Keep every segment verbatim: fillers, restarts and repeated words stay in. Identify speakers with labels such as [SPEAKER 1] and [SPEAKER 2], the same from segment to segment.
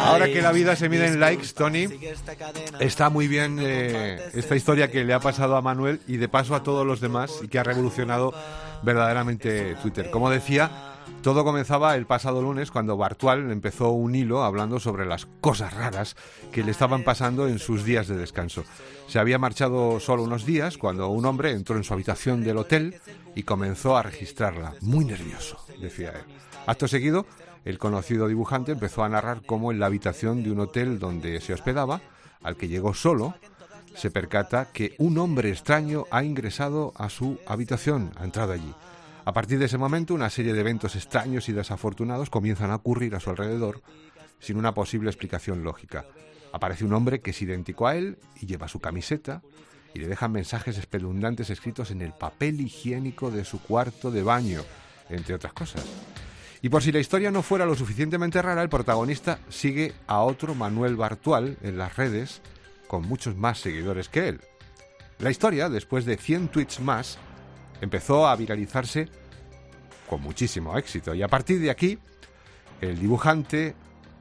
[SPEAKER 1] Ahora que la vida se mide en likes, Tony, está muy bien eh, esta historia que le ha pasado a Manuel y de paso a todos los demás y que ha revolucionado verdaderamente Twitter. Como decía, todo comenzaba el pasado lunes cuando Bartual empezó un hilo hablando sobre las cosas raras que le estaban pasando en sus días de descanso. Se había marchado solo unos días cuando un hombre entró en su habitación del hotel y comenzó a registrarla. Muy nervioso, decía él. Acto seguido, el conocido dibujante empezó a narrar cómo en la habitación de un hotel donde se hospedaba, al que llegó solo, se percata que un hombre extraño ha ingresado a su habitación, ha entrado allí. A partir de ese momento, una serie de eventos extraños y desafortunados comienzan a ocurrir a su alrededor sin una posible explicación lógica. Aparece un hombre que es idéntico a él y lleva su camiseta y le dejan mensajes espeluznantes escritos en el papel higiénico de su cuarto de baño, entre otras cosas. Y por si la historia no fuera lo suficientemente rara, el protagonista sigue a otro Manuel Bartual en las redes con muchos más seguidores que él. La historia, después de cien tweets más, empezó a viralizarse con muchísimo éxito y a partir de aquí el dibujante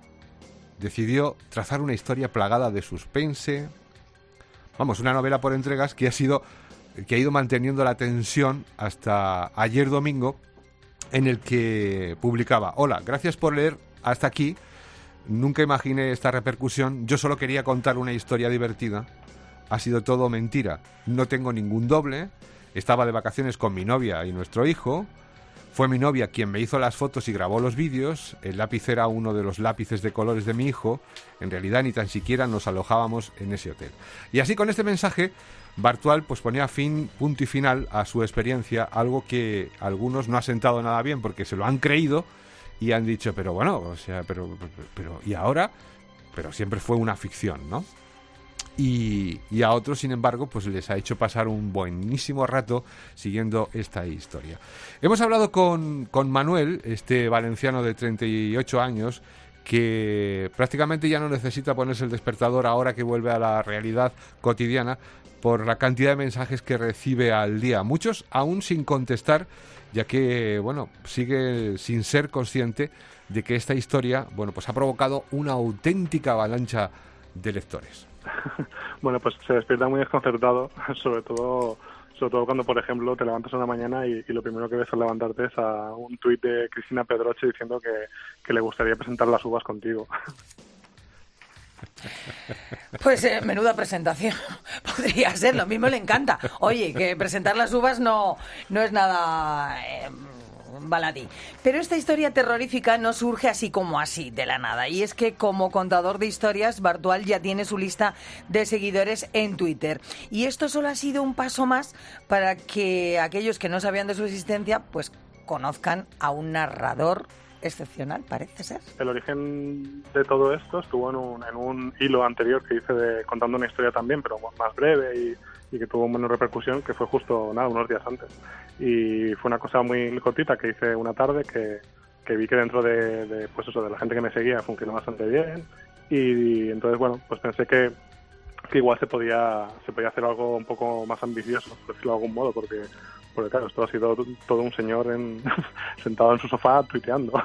[SPEAKER 1] decidió trazar una historia plagada de suspense, vamos, una novela por entregas que ha sido que ha ido manteniendo la tensión hasta ayer domingo, en el que publicaba: hola, gracias por leer hasta aquí, nunca imaginé esta repercusión, yo solo quería contar una historia divertida, ha sido todo mentira, no tengo ningún doble, estaba de vacaciones con mi novia y nuestro hijo, fue mi novia quien me hizo las fotos y grabó los vídeos, el lápiz era uno de los lápices de colores de mi hijo, en realidad ni tan siquiera nos alojábamos en ese hotel. Y así con este mensaje, Bartual pues ponía fin, punto y final a su experiencia, algo que a algunos no ha sentado nada bien porque se lo han creído y han dicho, pero bueno, o sea, pero, pero ¿y ahora? Pero siempre fue una ficción, ¿no? Y, y a otros, sin embargo, pues les ha hecho pasar un buenísimo rato siguiendo esta historia. Hemos hablado con, con Manuel, este valenciano de treinta y ocho años, que prácticamente ya no necesita ponerse el despertador ahora que vuelve a la realidad cotidiana por la cantidad de mensajes que recibe al día. Muchos aún sin contestar, ya que, bueno, sigue sin ser consciente de que esta historia, bueno, pues ha provocado una auténtica avalancha de lectores.
[SPEAKER 2] Bueno, pues se despierta muy desconcertado, sobre todo sobre todo cuando, por ejemplo, te levantas una mañana y, y lo primero que ves al levantarte es a un tuit de Cristina Pedroche diciendo que, que le gustaría presentar las uvas contigo.
[SPEAKER 3] Pues eh, menuda presentación. Podría ser, lo mismo le encanta. Oye, que presentar las uvas no, no es nada... Eh, baladí. Pero esta historia terrorífica no surge así como así, de la nada. Y es que como contador de historias, Bartual ya tiene su lista de seguidores en Twitter. Y esto solo ha sido un paso más para que aquellos que no sabían de su existencia, pues conozcan a un narrador excepcional, parece ser.
[SPEAKER 2] El origen de todo esto estuvo en un, en un hilo anterior que hice de, contando una historia también, pero más breve y, y que tuvo menos repercusión, que fue justo nada unos días antes. Y fue una cosa muy, muy cortita que hice una tarde que, que vi que dentro de, de, pues eso, de la gente que me seguía funcionó bastante bien y, y entonces, bueno, pues pensé que, que igual se podía, se podía hacer algo un poco más ambicioso, por decirlo de algún modo, porque porque claro, esto ha sido todo un señor en, sentado en su sofá tuiteando.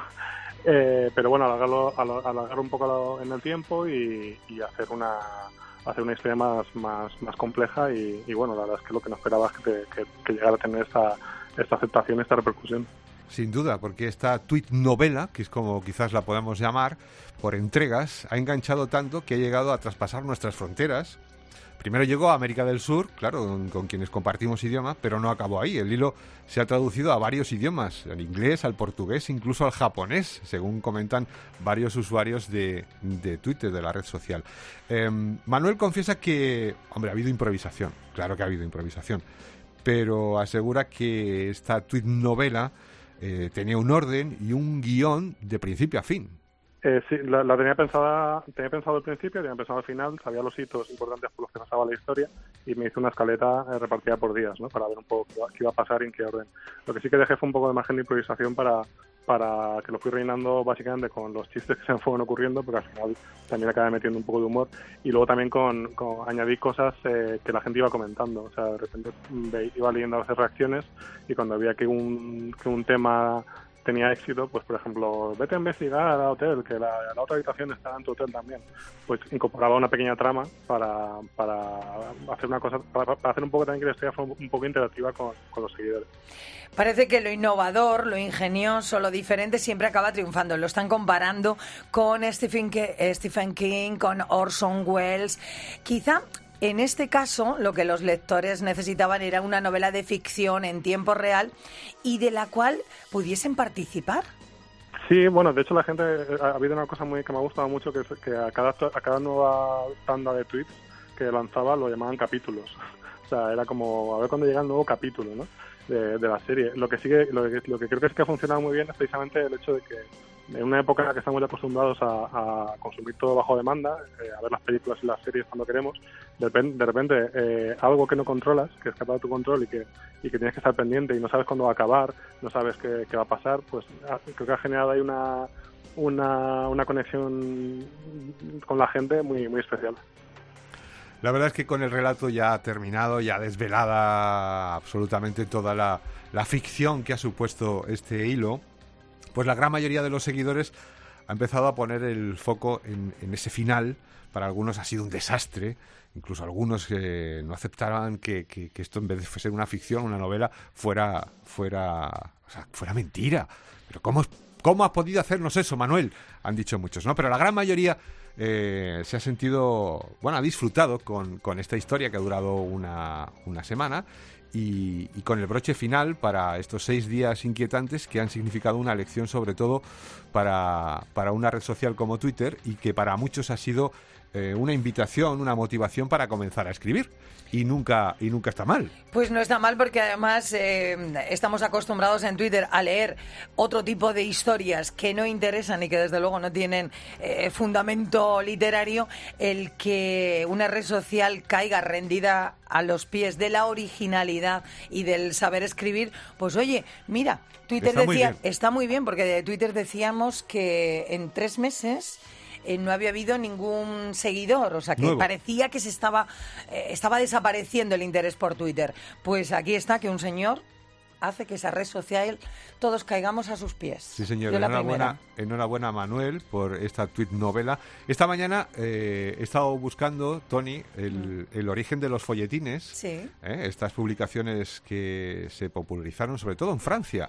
[SPEAKER 2] Eh, pero bueno, alargarlo, alargar un poco en el tiempo y, y hacer una hacer una historia más más, más compleja y, y bueno, la verdad es que lo que no esperaba es que, te, que, que llegara a tener esta, esta aceptación, esta repercusión.
[SPEAKER 1] Sin duda, porque esta tweet novela, que es como quizás la podemos llamar, por entregas, ha enganchado tanto que ha llegado a traspasar nuestras fronteras. Primero llegó a América del Sur, claro, con, con quienes compartimos idioma, pero no acabó ahí. El hilo se ha traducido a varios idiomas, al inglés, al portugués, incluso al japonés, según comentan varios usuarios de, de Twitter, de la red social. Eh, Manuel confiesa que, hombre, ha habido improvisación, claro que ha habido improvisación, pero asegura que esta tweet novela eh, tenía un orden y un guión de principio a fin.
[SPEAKER 2] Eh, sí, la, la tenía pensada, tenía pensado al principio, tenía pensado al final, sabía los hitos importantes por los que pasaba la historia y me hice una escaleta eh, repartida por días, ¿no? Para ver un poco qué iba, qué iba a pasar y en qué orden. Lo que sí que dejé fue un poco de margen de improvisación para, para que lo fui rellenando básicamente con los chistes que se me fueron ocurriendo, porque al final también acabé metiendo un poco de humor y luego también con, con añadí cosas eh, que la gente iba comentando, o sea, de repente ve, iba leyendo a veces reacciones y cuando veía que un, que un tema tenía éxito, pues por ejemplo, vete a investigar al hotel, que la, la otra habitación está en tu hotel también. Pues incorporaba una pequeña trama para, para hacer una cosa, para, para hacer un poco también que la historia fuera un poco interactiva con, con los seguidores.
[SPEAKER 3] Parece que lo innovador, lo ingenioso, lo diferente siempre acaba triunfando. Lo están comparando con Stephen, Stephen King, con Orson Welles. Quizá en este caso lo que los lectores necesitaban era una novela de ficción en tiempo real y de la cual pudiesen participar.
[SPEAKER 2] Sí, bueno, de hecho la gente, ha habido una cosa muy que me ha gustado mucho, que, es que a cada, a cada nueva tanda de tweets que lanzaba lo llamaban capítulos. O sea, era como a ver cuándo llega el nuevo capítulo, ¿no? De, de la serie. Lo que sigue, lo que, lo que creo que es que ha funcionado muy bien es precisamente el hecho de que en una época en la que estamos ya acostumbrados a, a consumir todo bajo demanda, eh, a ver las películas y las series cuando queremos, de repente, de repente eh, algo que no controlas, que escapa de tu control y que y que tienes que estar pendiente y no sabes cuándo va a acabar, no sabes qué, qué va a pasar, pues creo que ha generado ahí una una, una conexión con la gente muy muy especial.
[SPEAKER 1] La verdad es que con el relato ya terminado, ya desvelada absolutamente toda la, la ficción que ha supuesto este hilo, pues la gran mayoría de los seguidores ha empezado a poner el foco en, en ese final. Para algunos ha sido un desastre, incluso algunos que no aceptaban que, que, que esto en vez de ser una ficción, una novela, fuera fuera, o sea, fuera mentira. Pero ¿cómo, ¿cómo has podido hacernos eso, Manuel? Han dicho muchos, ¿no? Pero la gran mayoría eh, se ha sentido, bueno, ha disfrutado con, con esta historia que ha durado una, una semana y, y con el broche final para estos seis días inquietantes que han significado una lección sobre todo para, para una red social como Twitter y que para muchos ha sido eh, una invitación, una motivación para comenzar a escribir. Y nunca, y nunca está mal.
[SPEAKER 3] Pues no está mal porque además eh, estamos acostumbrados en Twitter a leer otro tipo de historias que no interesan y que desde luego no tienen eh, fundamento literario. El que una red social caiga rendida a los pies de la originalidad y del saber escribir, pues oye, mira, Twitter
[SPEAKER 1] está
[SPEAKER 3] decía,
[SPEAKER 1] muy bien.
[SPEAKER 3] está muy bien porque de Twitter decíamos que en tres meses Eh, no había habido ningún seguidor, o sea que
[SPEAKER 1] Nuevo.
[SPEAKER 3] parecía que se estaba eh, estaba desapareciendo el interés por Twitter. Pues aquí está que un señor hace que esa red social todos caigamos a sus pies.
[SPEAKER 1] Sí, señor.
[SPEAKER 3] Yo la
[SPEAKER 1] Enhorabuena,
[SPEAKER 3] primera.
[SPEAKER 1] enhorabuena, Manuel, por esta tweet novela. Esta mañana eh, he estado buscando, Tony, el, el origen de los folletines.
[SPEAKER 3] Sí.
[SPEAKER 1] ¿eh? Estas publicaciones que se popularizaron sobre todo en Francia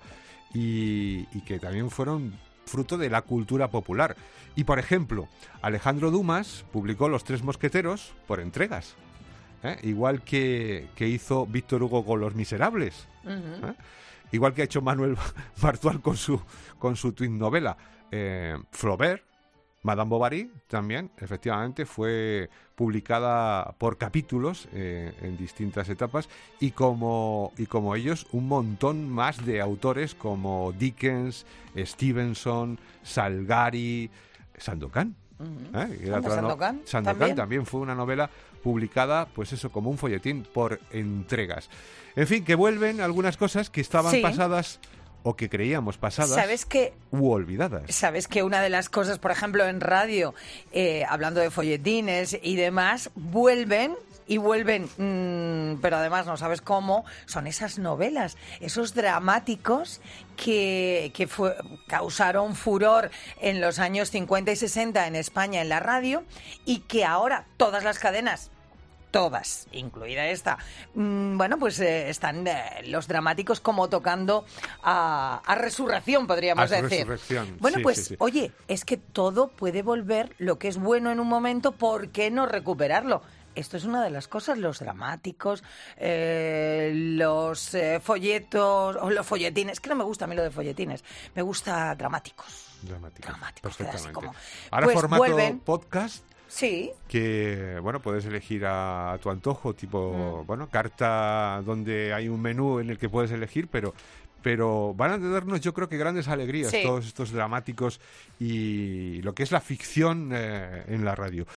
[SPEAKER 1] y, y que también fueron fruto de la cultura popular. Y, por ejemplo, Alejandro Dumas publicó Los Tres Mosqueteros por entregas, ¿eh? igual que, que hizo Víctor Hugo con Los Miserables,
[SPEAKER 3] Uh-huh.
[SPEAKER 1] ¿eh? igual que ha hecho Manuel Bartual con su, con su tweet novela. Eh, Flaubert, Madame Bovary, también, efectivamente, fue publicada por capítulos eh, en distintas etapas y como, y como ellos, un montón más de autores como Dickens, Stevenson, Salgari, Sandokan.
[SPEAKER 3] Uh-huh.
[SPEAKER 1] ¿eh? Era
[SPEAKER 3] Anda,
[SPEAKER 1] otra no-
[SPEAKER 3] Sandokan,
[SPEAKER 1] Sandokan
[SPEAKER 3] también.
[SPEAKER 1] también fue una novela publicada, pues eso, como un folletín por entregas. En fin, que vuelven algunas cosas que estaban
[SPEAKER 3] Sí.
[SPEAKER 1] pasadas o que creíamos pasadas
[SPEAKER 3] ¿Sabes que
[SPEAKER 1] u olvidadas.
[SPEAKER 3] Sabes que una de las cosas, por ejemplo, en radio, eh, hablando de folletines y demás, vuelven y vuelven, mmm, pero además no sabes cómo, son esas novelas, esos dramáticos que, que fue, causaron furor en los años cincuenta y sesenta en España en la radio y que ahora todas las cadenas, todas, incluida esta, mm, bueno, pues eh, están eh, los dramáticos como tocando a, a resurrección, podríamos
[SPEAKER 1] A
[SPEAKER 3] decir.
[SPEAKER 1] resurrección,
[SPEAKER 3] Bueno,
[SPEAKER 1] sí,
[SPEAKER 3] pues,
[SPEAKER 1] sí, sí.
[SPEAKER 3] oye, es que todo puede volver, lo que es bueno en un momento, ¿por qué no recuperarlo? Esto es una de las cosas, los dramáticos, eh, los eh, folletos, o los folletines, que no me gusta a mí lo de folletines, me gusta dramáticos.
[SPEAKER 1] Dramático.
[SPEAKER 3] Dramáticos, queda así
[SPEAKER 1] Perfectamente.
[SPEAKER 3] como-
[SPEAKER 1] Ahora
[SPEAKER 3] Pues
[SPEAKER 1] formato
[SPEAKER 3] vuelven.
[SPEAKER 1] podcast
[SPEAKER 3] Sí,
[SPEAKER 1] que, bueno, puedes elegir a, a tu antojo, tipo,
[SPEAKER 3] Mm.
[SPEAKER 1] bueno, carta donde hay un menú en el que puedes elegir, pero pero van a darnos, yo creo que grandes alegrías
[SPEAKER 3] Sí.
[SPEAKER 1] todos estos dramáticos y lo que es la ficción eh, en la radio.